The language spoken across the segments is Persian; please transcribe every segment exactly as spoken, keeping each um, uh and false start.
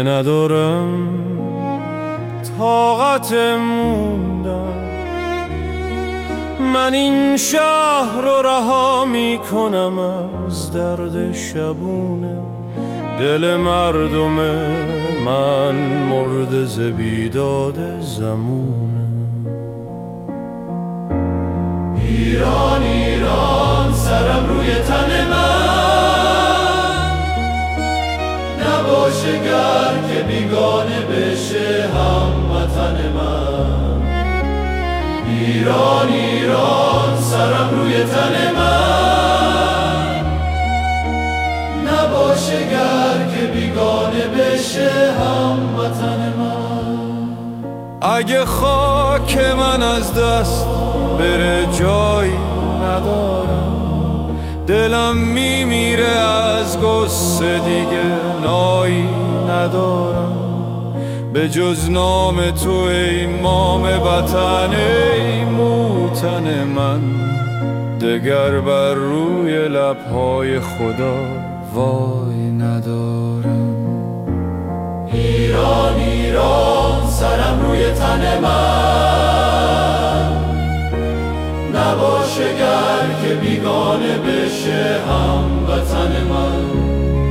دیگه ندارم طاقت موندن، من این شهر رو رها میکنم از درد شبونه. دل مردم من مرده ز بیداد زمونه. ایران ایران سرم روی تن من، نباشه گر که بیگانه بشه هموطن من. ایران ایران سرم روی تن من، نباشه گر که بیگانه بشه هموطن من. اگه خاک من از دست بره جایی ندارم، دلم میمیره از غصه دیگه نایی ندارم. به جز نام تو ای مام وطن، ای موتن من، دگر بر روی لبهای خدا وای ندارم. ایران ایران سرم روی تن من، نباشه گر که بیگانه بشه هموطن من.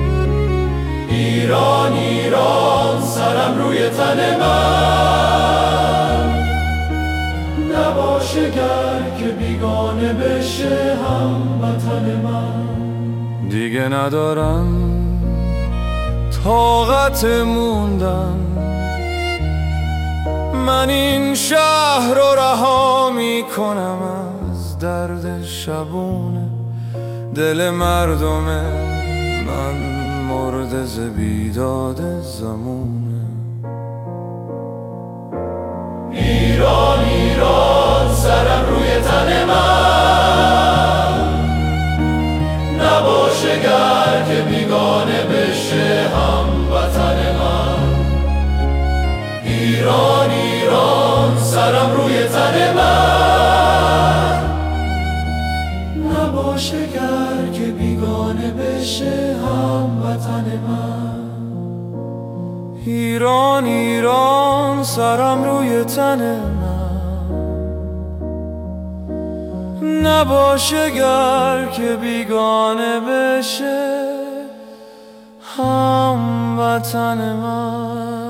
ایران ایران سرم روی تن من، نباشه گر که بیگانه بشه هموطن من. دیگه ندارم طاقت موندن، من این شهر رو رها میکنم از درد شبونه. دل مردم من مرده ز بیداد زمونه. ایران ایران سرم روی تن من، نباشه گر که بیگانه بشه هموطن من. ایران ایران سرم روی تن من، نباشه گر که بیگانه بشه هموطن من. ایران ایران سرم روی تن من، نباشه گر که بیگانه بشه هموطن من.